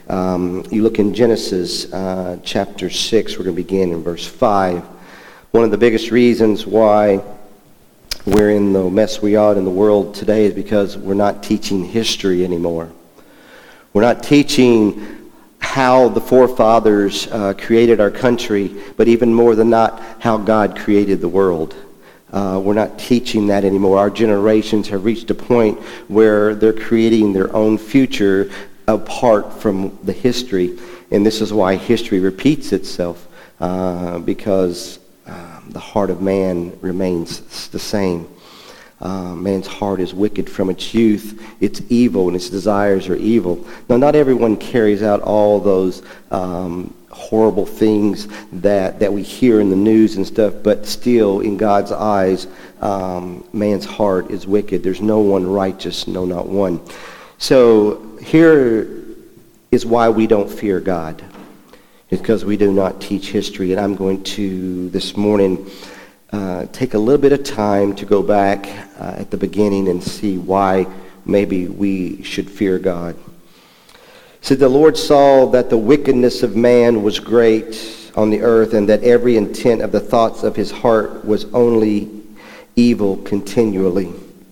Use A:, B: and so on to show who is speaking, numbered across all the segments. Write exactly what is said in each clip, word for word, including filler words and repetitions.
A: Um, you look in Genesis uh, chapter six, we're going to begin in verse five. One of the biggest reasons why we're in the mess we are in the world today is because we're not teaching history anymore. We're not teaching how the forefathers uh, created our country, but even more than not, how God created the world. Uh, we're not teaching that anymore. Our generations have reached a point where they're creating their own future apart from the history. And this is why history repeats itself, uh, because um, the heart of man remains the same. Uh, man's heart is wicked from its youth. It's evil, and its desires are evil. Now, not everyone carries out all those um, horrible things that, that we hear in the news and stuff, but still, in God's eyes, um, man's heart is wicked. There's no one righteous, no, not one. So here is why we don't fear God. It's because we do not teach history, and I'm going to, this morning, Uh, take a little bit of time to go back uh, at the beginning and see why maybe we should fear God. It said, the Lord saw that the wickedness of man was great on the earth, and that every intent of the thoughts of his heart was only evil continually.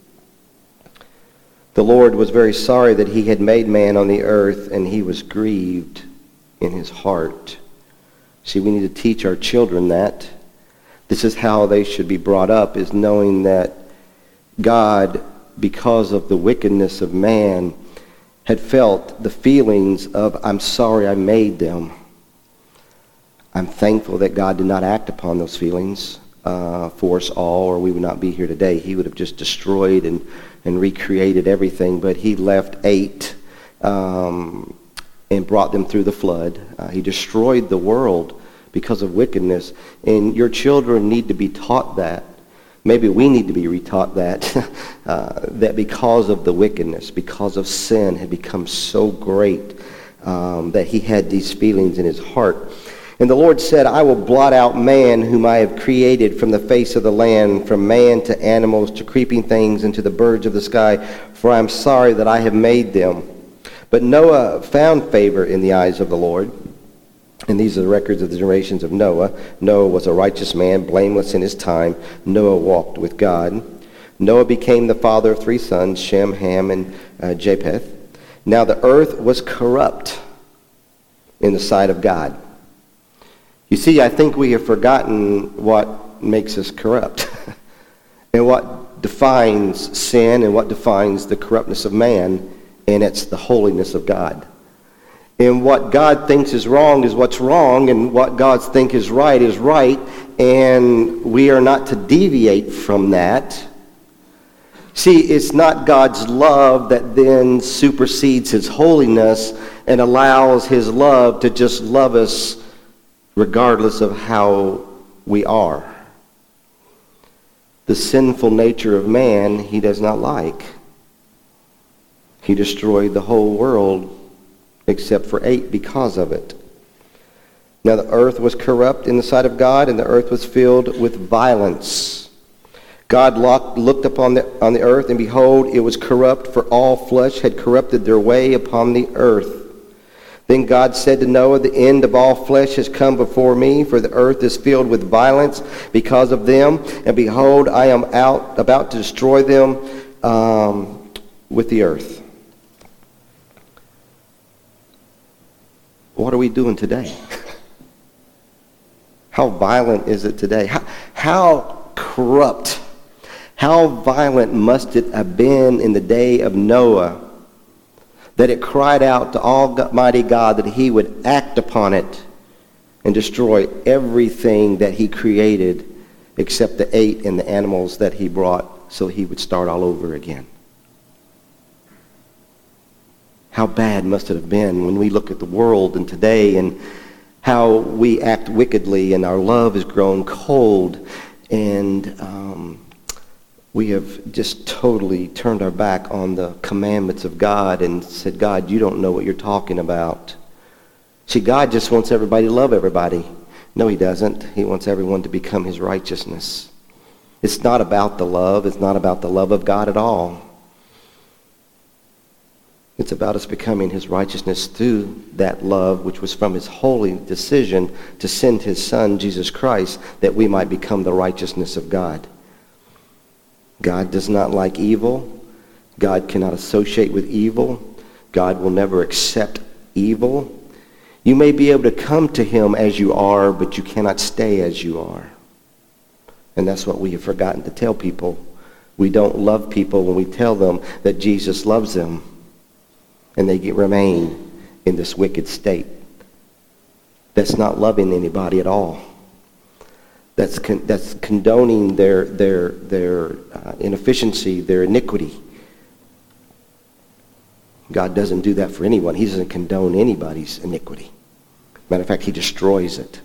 A: The Lord was very sorry that he had made man on the earth, and he was grieved in his heart. See, we need to teach our children that. This is how they should be brought up, is knowing that God, because of the wickedness of man, had felt the feelings of, I'm sorry I made them. I'm thankful that God did not act upon those feelings uh, for us all, or we would not be here today. He would have just destroyed and, and recreated everything, but he left eight um, and brought them through the flood. Uh, he destroyed the world because of wickedness. And your children need to be taught that. Maybe we need to be retaught that. uh, that because of the wickedness, because of sin had become so great um, that he had these feelings in his heart. And the Lord said, I will blot out man whom I have created from the face of the land, from man to animals to creeping things and to the birds of the sky, for I am sorry that I have made them. But Noah found favor in the eyes of the Lord. And these are the records of the generations of Noah. Noah was a righteous man, blameless in his time. Noah walked with God. Noah became the father of three sons, Shem, Ham, and uh, Japheth. Now the earth was corrupt in the sight of God. You see, I think we have forgotten what makes us corrupt and what defines sin and what defines the corruptness of man, and it's the holiness of God. And what God thinks is wrong is what's wrong, and what God thinks is right is right, and we are not to deviate from that. See, it's not God's love that then supersedes his holiness and allows his love to just love us regardless of how we are. The sinful nature of man he does not like. He destroyed the whole world except for eight because of it. Now the earth was corrupt in the sight of God, and the earth was filled with violence. God looked upon the, on the earth, and behold, it was corrupt, for all flesh had corrupted their way upon the earth. Then God said to Noah, the end of all flesh has come before me, for the earth is filled with violence because of them. And behold, I am out about to destroy them um, with the earth. What are we doing today? How violent is it today? How, how corrupt, how violent must it have been in the day of Noah that it cried out to Almighty God that he would act upon it and destroy everything that he created except the eight and the animals that he brought so he would start all over again. How bad must it have been when we look at the world and today and how we act wickedly and our love has grown cold, and um, we have just totally turned our back on the commandments of God and said, God, you don't know what you're talking about. See, God just wants everybody to love everybody. No, he doesn't. He wants everyone to become his righteousness. It's not about the love. It's not about the love of God at all. It's about us becoming his righteousness through that love, which was from his holy decision to send his son, Jesus Christ, that we might become the righteousness of God. God does not like evil. God cannot associate with evil. God will never accept evil. You may be able to come to him as you are, but you cannot stay as you are. And that's what we have forgotten to tell people. We don't love people when we tell them that Jesus loves them, and they get, remain in this wicked state. That's not loving anybody at all. That's con- that's condoning their their their uh, inefficiency, their iniquity. God doesn't do that for anyone. He doesn't condone anybody's iniquity. Matter of fact, he destroys it.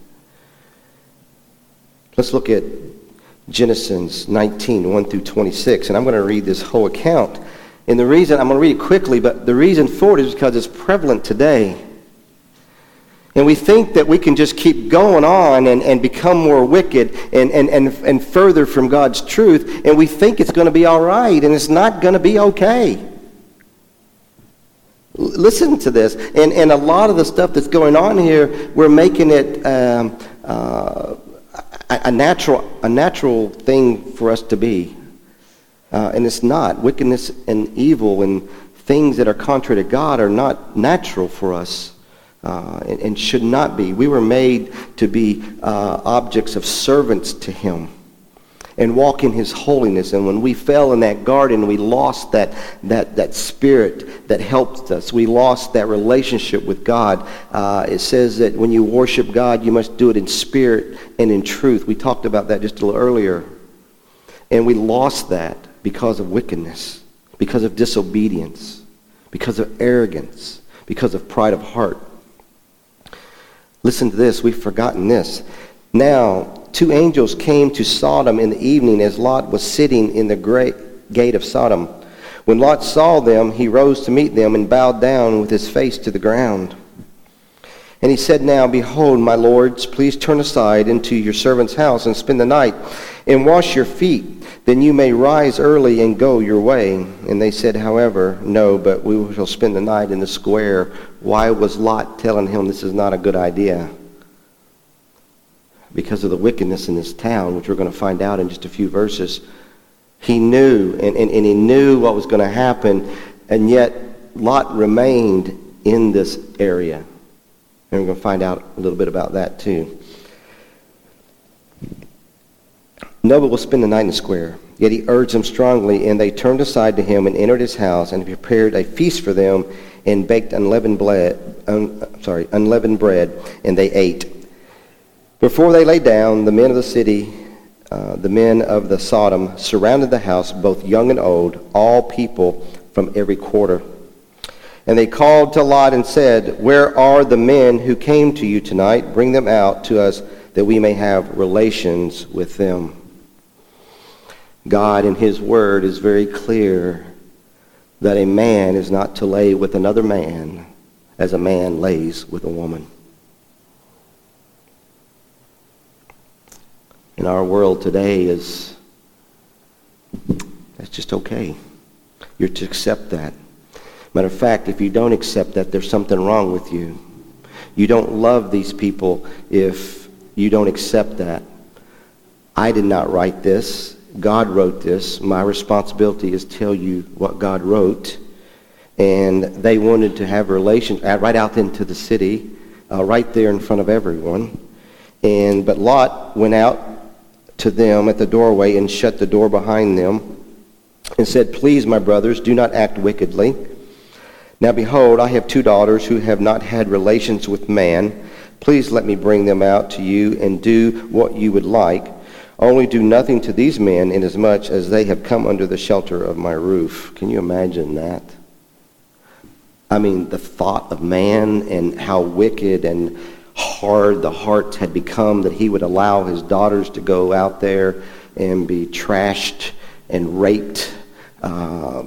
A: Let's look at Genesis nineteen, one through twenty-six, and I'm going to read this whole account. And the reason, I'm going to read it quickly, but the reason for it is because it's prevalent today. And we think that we can just keep going on and, and become more wicked and, and, and, and further from God's truth, and we think it's going to be all right, and it's not going to be okay. L- listen to this. And, and a lot of the stuff that's going on here, we're making it um, uh, a, a, natural, a natural thing for us to be. Uh, and it's not. Wickedness and evil and things that are contrary to God are not natural for us. Uh, and, and should not be. We were made to be uh, objects of servants to him and walk in his holiness. And when we fell in that garden, we lost that that that spirit that helped us. We lost that relationship with God. Uh, it says that when you worship God, you must do it in spirit and in truth. We talked about that just a little earlier. And we lost that because of wickedness, because of disobedience, because of arrogance, because of pride of heart. Listen to this. We've forgotten this. Now, two angels came to Sodom in the evening as Lot was sitting in the great gate of Sodom. When Lot saw them, he rose to meet them and bowed down with his face to the ground. And he said, Now, behold, my lords, please turn aside into your servant's house and spend the night and wash your feet. Then you may rise early and go your way. And they said, however, no, but we shall spend the night in the square. Why was Lot telling him this is not a good idea? Because of the wickedness in this town, which we're going to find out in just a few verses. He knew, and, and, and he knew what was going to happen, and yet Lot remained in this area. And we're going to find out a little bit about that too. No, but we'll spend the night in the square. Yet he urged them strongly, and they turned aside to him and entered his house and prepared a feast for them and baked unleavened bread, un, sorry, unleavened bread, and they ate. Before they lay down, the men of the city, uh, the men of the Sodom, surrounded the house, both young and old, all people from every quarter. And they called to Lot and said, Where are the men who came to you tonight? Bring them out to us that we may have relations with them. God in his word is very clear that a man is not to lay with another man as a man lays with a woman. In our world today is, that's just okay. You're to accept that. Matter of fact, if you don't accept that, there's something wrong with you. You don't love these people if you don't accept that. I did not write this. God wrote this. My responsibility is to tell you what God wrote. And they wanted to have a relation right out into the city, uh, right there in front of everyone. And but Lot went out to them at the doorway and shut the door behind them and said, Please, my brothers, do not act wickedly. Now behold, I have two daughters who have not had relations with man. Please let me bring them out to you and do what you would like. Only do nothing to these men inasmuch as they have come under the shelter of my roof. Can you imagine that? I mean, the thought of man and how wicked and hard the heart had become that he would allow his daughters to go out there and be trashed and raped. Uh,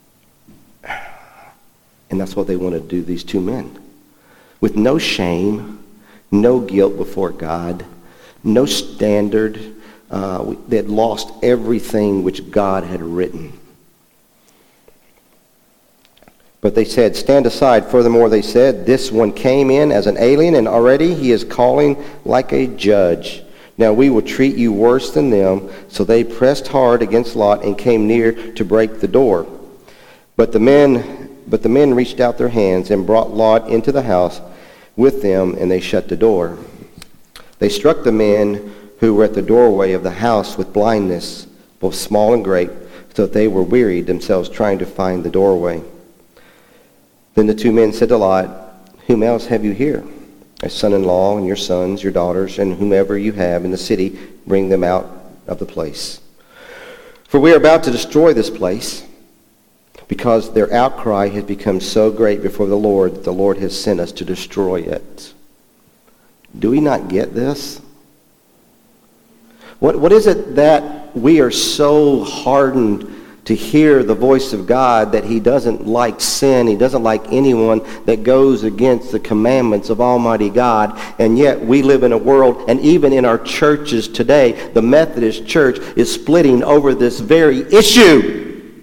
A: and that's what they wanted to do, these two men. With no shame, no guilt before God, no standard. Uh, they had lost everything which God had written. But they said, stand aside. Furthermore, they said, this one came in as an alien, and already he is calling like a judge. Now we will treat you worse than them. So they pressed hard against Lot and came near to break the door. But the men, but the men reached out their hands and brought Lot into the house with them, and they shut the door. They struck the men who were at the doorway of the house with blindness, both small and great, so that they were wearied themselves trying to find the doorway. Then the two men said to Lot, whom else have you here? A son-in-law and your sons, your daughters, and whomever you have in the city, bring them out of the place. For we are about to destroy this place, because their outcry has become so great before the Lord that the Lord has sent us to destroy it. Do we not get this? What, what is it that we are so hardened to hear the voice of God that he doesn't like sin, he doesn't like anyone that goes against the commandments of Almighty God, and yet we live in a world, and even in our churches today, the Methodist Church is splitting over this very issue.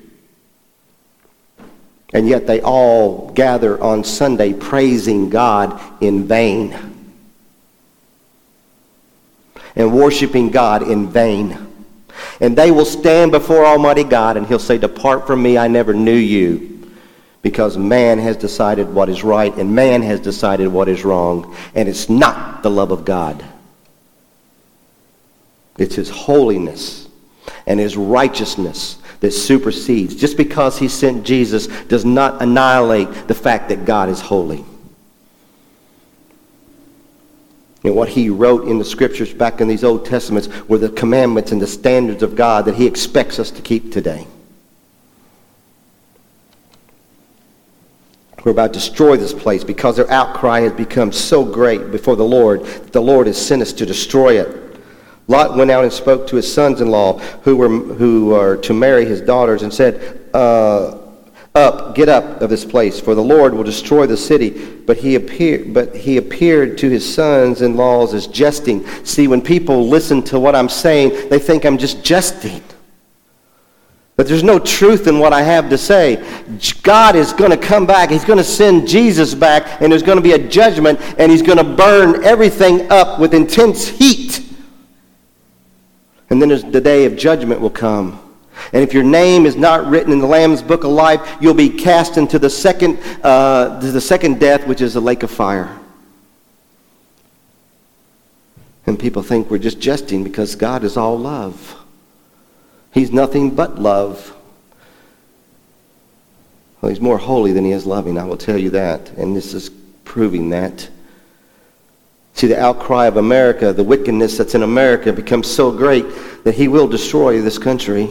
A: And yet they all gather on Sunday praising God in vain and worshiping God in vain. And they will stand before Almighty God and he'll say, depart from me, I never knew you. Because man has decided what is right and man has decided what is wrong. And it's not the love of God. It's his holiness and his righteousness that supersedes. Just because he sent Jesus does not annihilate the fact that God is holy. And what he wrote in the scriptures back in these Old Testaments were the commandments and the standards of God that he expects us to keep today. We're about to destroy this place because their outcry has become so great before the Lord that the Lord has sent us to destroy it. Lot went out and spoke to his sons-in-law who were who are to marry his daughters and said, uh, up, get up of this place, for the Lord will destroy the city. But he appeared, but he appeared to his sons-in-laws as jesting. See, when people listen to what I'm saying, they think I'm just jesting. But there's no truth in what I have to say. God is going to come back. He's going to send Jesus back, and there's going to be a judgment, and he's going to burn everything up with intense heat. And then there's the day of judgment will come. And if your name is not written in the Lamb's Book of Life, you'll be cast into the second, uh, to the second death, which is the lake of fire. And people think we're just jesting because God is all love. He's nothing but love. Well, he's more holy than he is loving, I will tell you that. And this is proving that. See, the outcry of America, the wickedness that's in America becomes so great that he will destroy this country.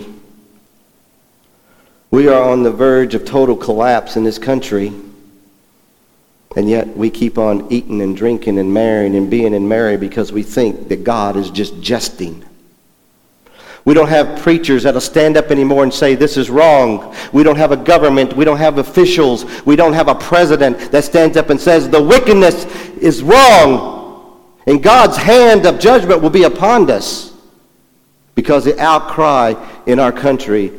A: We are on the verge of total collapse in this country, and yet we keep on eating and drinking and marrying and being in marriage because we think that God is just jesting. We don't have preachers that'll stand up anymore and say this is wrong. We don't have a government. We don't have officials. We don't have a president that stands up and says the wickedness is wrong, and God's hand of judgment will be upon us because the outcry in our country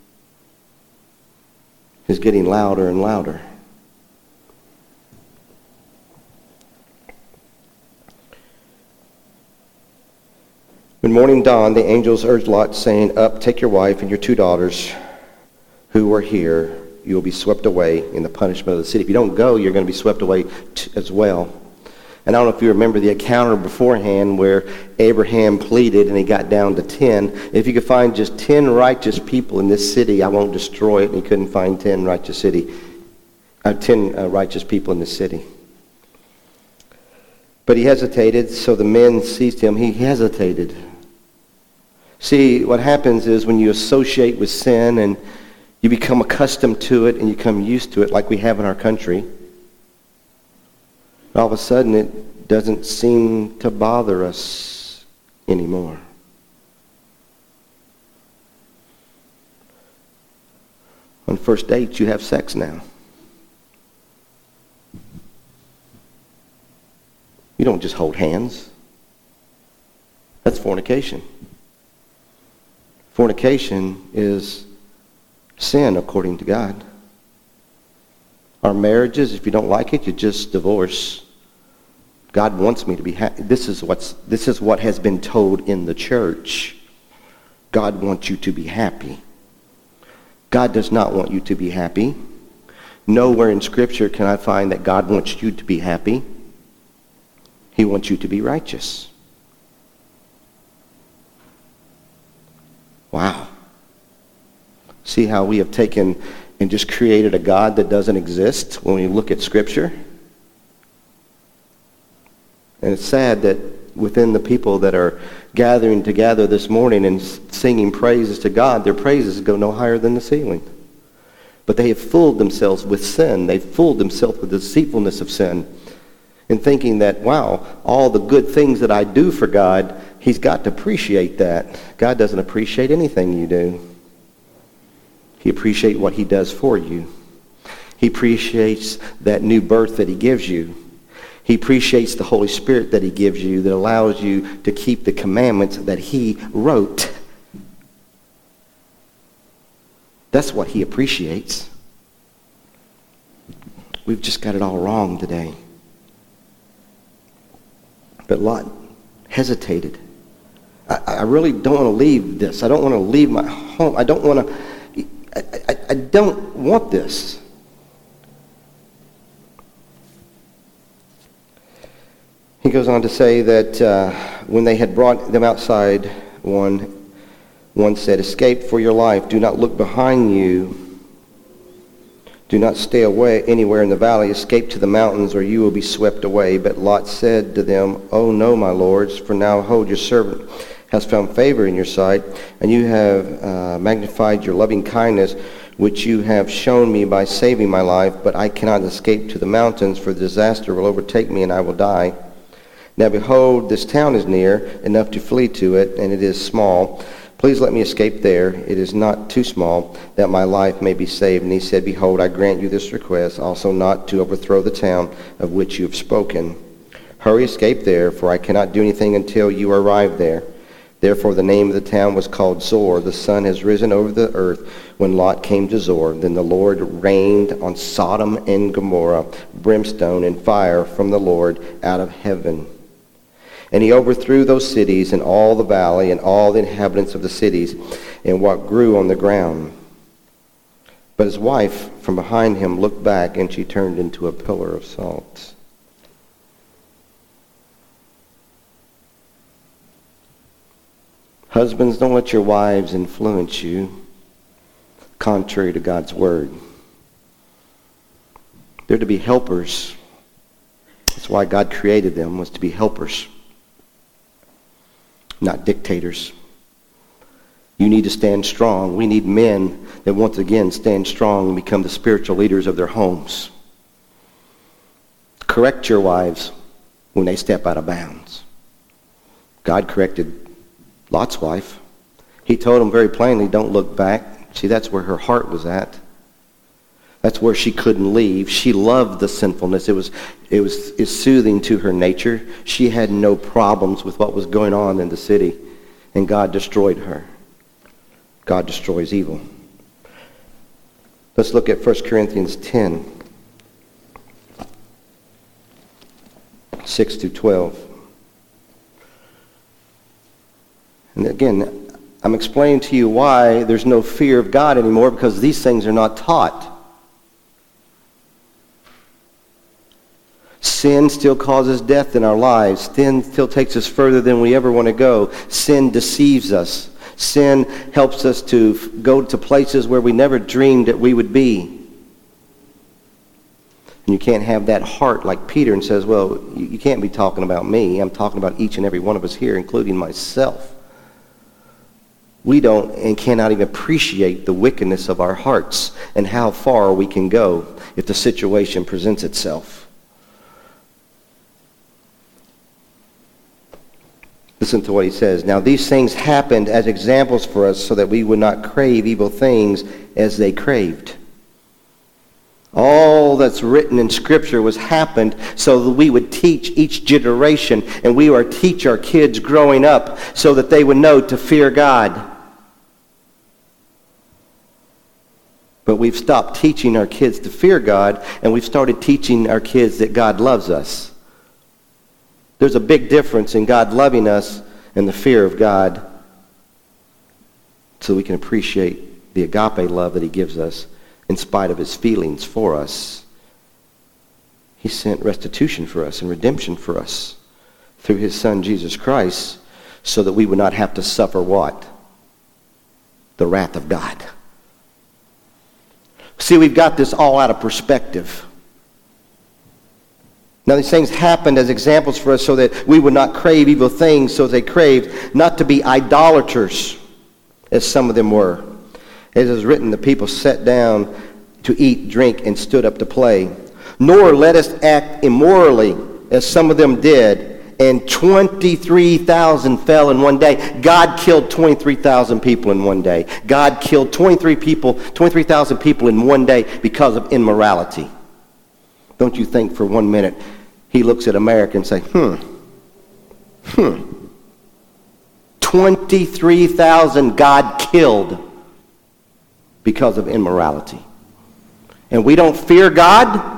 A: is getting louder and louder. When morning dawned, the angels urged Lot, saying, up, take your wife and your two daughters who are here. You will be swept away in the punishment of the city. If you don't go, you're going to be swept away t- as well. And I don't know if you remember the encounter beforehand where Abraham pleaded and he got down to ten. If you could find just ten righteous people in this city, I won't destroy it. And he couldn't find ten righteous city, uh, ten uh, righteous people in this city. But he hesitated, so the men seized him. He hesitated. See, what happens is when you associate with sin and you become accustomed to it and you become used to it like we have in our country, all of a sudden it doesn't seem to bother us anymore. On first dates, you have sex now. You don't just hold hands. That's fornication. Fornication is sin according to God. Our marriages, if you don't like it, you just divorce. God wants me to be happy. This is what's this is what has been told in the church. God wants you to be happy. God does not want you to be happy. Nowhere in Scripture can I find that God wants you to be happy. He wants you to be righteous. Wow. See how we have taken and just created a God that doesn't exist when we look at Scripture? And it's sad that within the people that are gathering together this morning and singing praises to God, their praises go no higher than the ceiling. But they have fooled themselves with sin. They've fooled themselves with the deceitfulness of sin. And thinking that, wow, all the good things that I do for God, He's got to appreciate that. God doesn't appreciate anything you do. He appreciates what He does for you. He appreciates that new birth that He gives you. He appreciates the Holy Spirit that He gives you that allows you to keep the commandments that He wrote. That's what He appreciates. We've just got it all wrong today. But Lot hesitated. I, I really don't want to leave this. I don't want to leave my home. I don't want to, I, I, I don't want this. He goes on to say that uh, when they had brought them outside, one one said, "Escape for your life. Do not look behind you. Do not stay away anywhere in the valley. Escape to the mountains, or you will be swept away." But Lot said to them, "Oh no, my lords, for now, hold, your servant has found favor in your sight, and you have uh, magnified your loving kindness, which you have shown me by saving my life. But I cannot escape to the mountains, for the disaster will overtake me, and I will die. Now behold, this town is near enough to flee to it, and it is small. Please let me escape there. It is not too small, that my life may be saved." And he said, "Behold, I grant you this request, also not to overthrow the town of which you have spoken. Hurry, escape there, for I cannot do anything until you arrive there." Therefore the name of the town was called Zor. The sun has risen over the earth when Lot came to Zor. Then the Lord rained on Sodom and Gomorrah brimstone and fire from the Lord out of heaven. And he overthrew those cities and all the valley and all the inhabitants of the cities and what grew on the ground. But his wife from behind him looked back, and she turned into a pillar of salt. Husbands, don't let your wives influence you contrary to God's word. They're to be helpers. That's why God created them, was to be helpers, not dictators. You need to stand strong. We need men that once again stand strong and become the spiritual leaders of their homes. Correct your wives when they step out of bounds. God corrected Lot's wife. He told him very plainly, don't look back. See, that's where her heart was at. That's where she couldn't leave. She loved the sinfulness. It was, it was it's soothing to her nature. She had no problems with what was going on in the city, and God destroyed her. God destroys evil. Let's look at First Corinthians ten, six through twelve. And again, I'm explaining to you why there's no fear of God anymore, because these things are not taught. Sin still causes death in our lives. Sin still takes us further than we ever want to go. Sin deceives us. Sin helps us to f- go to places where we never dreamed that we would be. And you can't have that heart like Peter and says, well, you, you can't be talking about me. I'm talking about each and every one of us here, including myself. We don't and cannot even appreciate the wickedness of our hearts and how far we can go if the situation presents itself. Listen to what he says. Now these things happened as examples for us, so that we would not crave evil things as they craved. All that's written in Scripture was happened so that we would teach each generation, and we are teach our kids growing up so that they would know to fear God. But we've stopped teaching our kids to fear God, and we've started teaching our kids that God loves us. There's a big difference in God loving us and the fear of God, so we can appreciate the agape love that he gives us in spite of his feelings for us. He sent restitution for us and redemption for us through his son Jesus Christ, so that we would not have to suffer what? The wrath of God. See, we've got this all out of perspective. Now, these things happened as examples for us so that we would not crave evil things, so they craved not to be idolaters, as some of them were. As is written, the people sat down to eat, drink, and stood up to play. Nor let us act immorally, as some of them did, and twenty-three thousand fell in one day. God killed twenty-three thousand people in one day. God killed twenty-three people, twenty-three thousand people in one day because of immorality. Don't you think for one minute he looks at America and say, hmm, hmm. twenty-three thousand God killed because of immorality. And we don't fear God?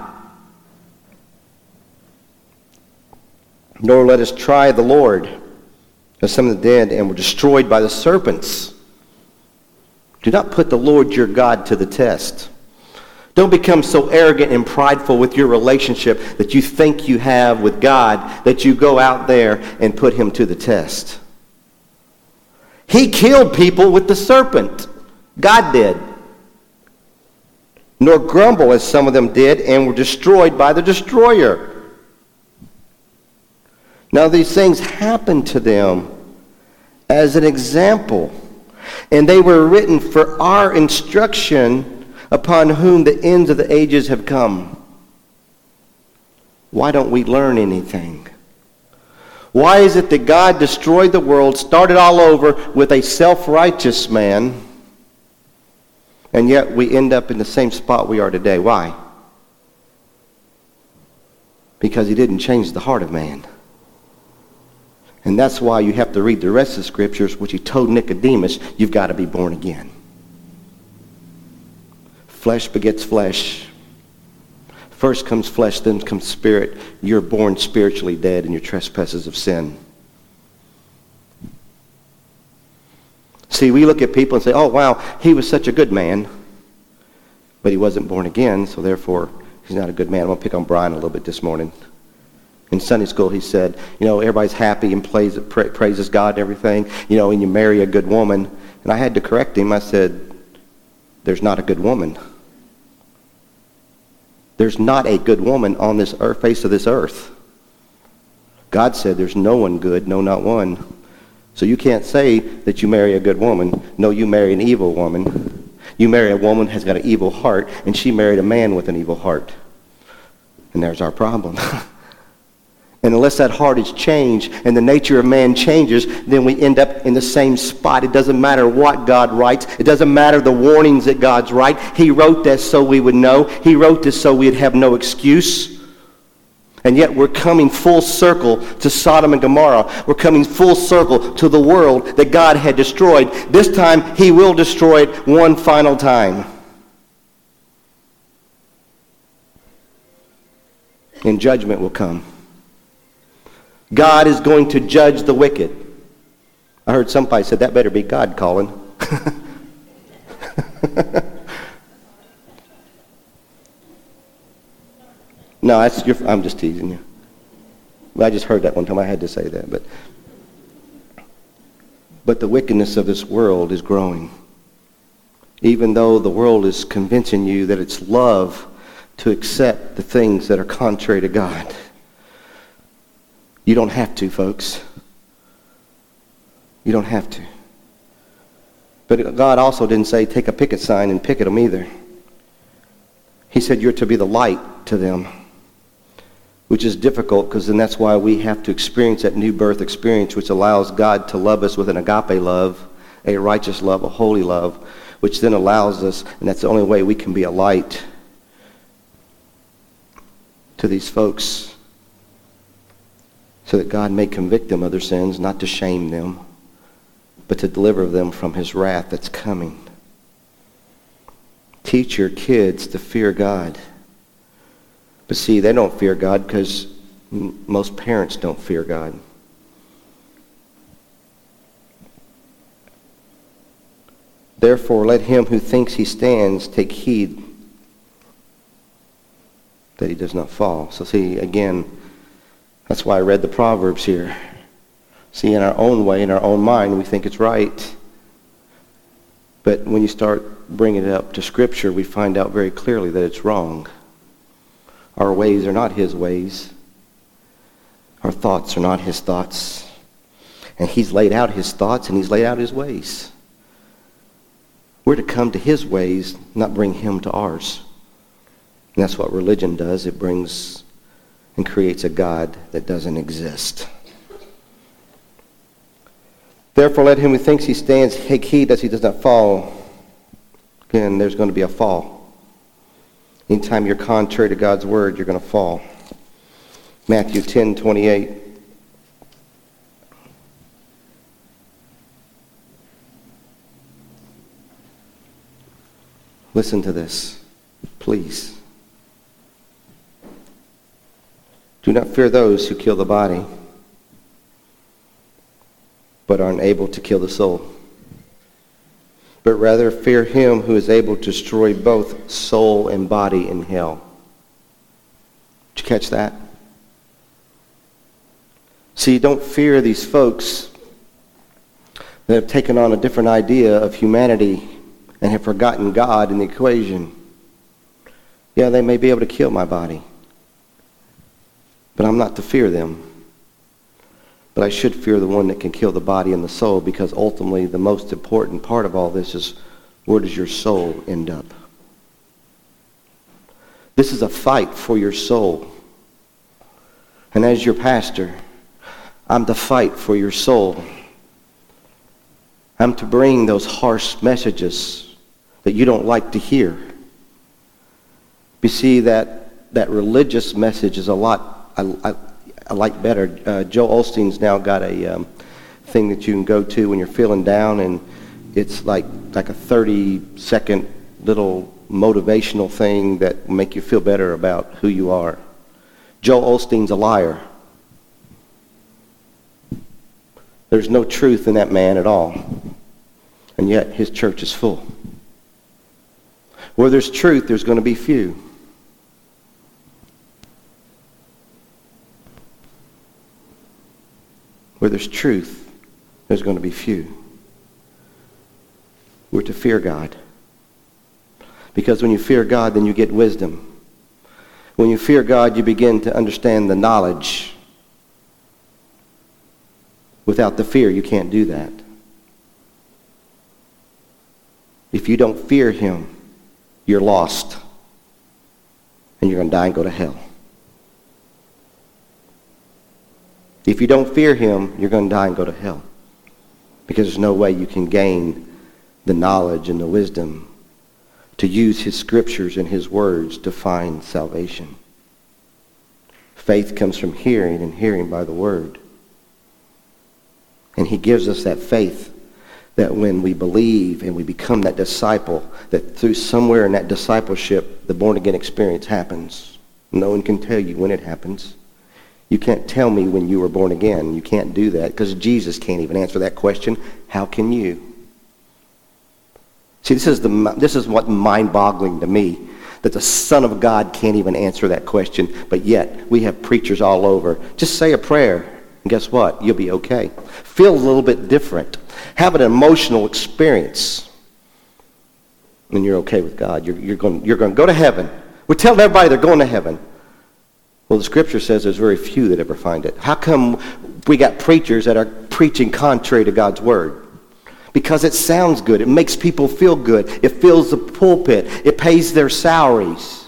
A: Nor let us try the Lord, as some of the dead and were destroyed by the serpents. Do not put the Lord your God to the test. Don't become so arrogant and prideful with your relationship that you think you have with God that you go out there and put him to the test. He killed people with the serpent. God did. Nor grumble as some of them did and were destroyed by the destroyer. Now these things happened to them as an example, and they were written for our instruction, upon whom the ends of the ages have come. Why don't we learn anything? Why is it that God destroyed the world, started all over with a self-righteous man, and yet we end up in the same spot we are today? Why? Because he didn't change the heart of man. And that's why you have to read the rest of the scriptures, which he told Nicodemus, you've got to be born again. Flesh begets flesh. First comes flesh, then comes spirit. You're born spiritually dead in your trespasses of sin. See, we look at people and say, oh, wow, he was such a good man. But he wasn't born again, so therefore he's not a good man. I'm going to pick on Brian a little bit this morning. In Sunday school, he said, you know, everybody's happy and plays, pra- praises God and everything, you know, and you marry a good woman. And I had to correct him. I said, there's not a good woman. There's not a good woman on this earth, face of this earth. God said there's no one good, no, not one. So you can't say that you marry a good woman. No, you marry an evil woman. You marry a woman who has got an evil heart, and she married a man with an evil heart. And there's our problem. And unless that heart is changed and the nature of man changes, then we end up in the same spot. It doesn't matter what God writes. It doesn't matter the warnings that God's write. He wrote this so we would know. He wrote this so we'd have no excuse. And yet we're coming full circle to Sodom and Gomorrah. We're coming full circle to the world that God had destroyed. This time, he will destroy it one final time. And judgment will come. God is going to judge the wicked. I heard somebody said, that better be God calling. No, that's your, I'm just teasing you. I just heard that one time. I had to say that. But, but the wickedness of this world is growing. Even though the world is convincing you that it's love to accept the things that are contrary to God. You don't have to, folks. You don't have to. But God also didn't say take a picket sign and picket them either. He said you're to be the light to them, which is difficult because then that's why we have to experience that new birth experience, which allows God to love us with an agape love, a righteous love, a holy love, which then allows us, and that's the only way we can be a light to these folks, so that God may convict them of their sins, not to shame them, but to deliver them from his wrath that's coming. Teach your kids to fear God. But see, they don't fear God because m- most parents don't fear God. Therefore, let him who thinks he stands take heed that he does not fall. So see, again, that's why I read the Proverbs here. See, in our own way, in our own mind, we think it's right. But when you start bringing it up to Scripture, we find out very clearly that it's wrong. Our ways are not his ways. Our thoughts are not his thoughts. And he's laid out his thoughts and he's laid out his ways. We're to come to his ways, not bring him to ours. And that's what religion does. It brings and creates a God that doesn't exist. Therefore, let him who thinks he stands take heed that he does not fall. Again, there's going to be a fall. Anytime you're contrary to God's word, you're going to fall. Matthew ten twenty-eight. Listen to this, please. Do not fear those who kill the body, but are unable to kill the soul. But rather fear him who is able to destroy both soul and body in hell. Did you catch that? See, don't fear these folks that have taken on a different idea of humanity and have forgotten God in the equation. Yeah, they may be able to kill my body, but I'm not to fear them. But I should fear the one that can kill the body and the soul, because ultimately the most important part of all this is, where does your soul end up? This is a fight for your soul. And as your pastor, I'm to fight for your soul. I'm to bring those harsh messages that you don't like to hear. You see, that, that religious message is a lot, I, I, I like better. Uh, Joel Osteen's now got a um, thing that you can go to when you're feeling down, and it's like like a thirty second little motivational thing that will make you feel better about who you are. Joel Osteen's a liar. There's no truth in that man at all. And yet his church is full. Where there's truth, there's going to be few. Where there's truth, there's going to be few. We're to fear God. Because when you fear God, then you get wisdom. When you fear God, you begin to understand the knowledge. Without the fear, you can't do that. If you don't fear him, you're lost. And you're going to die and go to hell. If you don't fear him, you're going to die and go to hell. Because there's no way you can gain the knowledge and the wisdom to use his scriptures and his words to find salvation. Faith comes from hearing, and hearing by the word. And he gives us that faith that when we believe and we become that disciple, that through somewhere in that discipleship, the born-again experience happens. No one can tell you when it happens. You can't tell me when you were born again. You can't do that because Jesus can't even answer that question. How can you? See, this is the this is what mind-boggling to me, that the Son of God can't even answer that question, but yet we have preachers all over. Just say a prayer, and guess what? You'll be okay. Feel a little bit different. Have an emotional experience, and you're okay with God. You're, you're going you're going to go to heaven. We're telling everybody they're going to heaven. Well, the scripture says there's very few that ever find it. How come we got preachers that are preaching contrary to God's word? Because it sounds good. It makes people feel good. It fills the pulpit. It pays their salaries.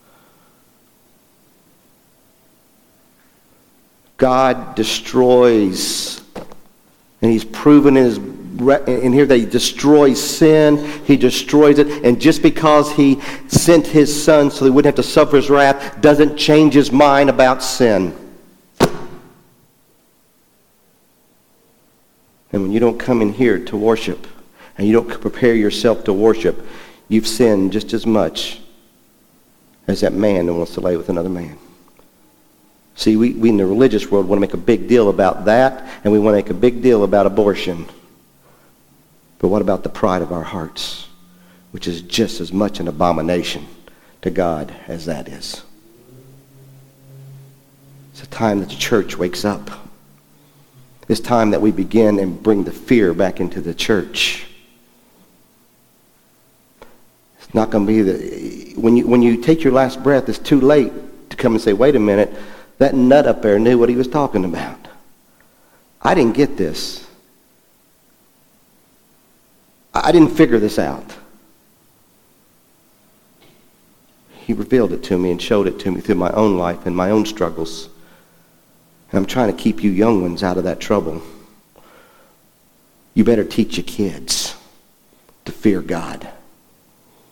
A: God destroys, and he's proven in his in here that he destroys sin. He destroys it. And just because he sent his son so he wouldn't have to suffer his wrath doesn't change his mind about sin. And when you don't come in here to worship, and you don't prepare yourself to worship, you've sinned just as much as that man that wants to lay with another man. See, we, we in the religious world want to make a big deal about that, and we want to make a big deal about abortion. But what about the pride of our hearts, which is just as much an abomination to God as that is? It's a time that the church wakes up. It's time that we begin and bring the fear back into the church. It's not going to be the... When you, when you take your last breath, it's too late to come and say, wait a minute, that nut up there knew what he was talking about. I didn't get this. I didn't figure this out. He revealed it to me and showed it to me through my own life and my own struggles. And I'm trying to keep you young ones out of that trouble. You better teach your kids to fear God.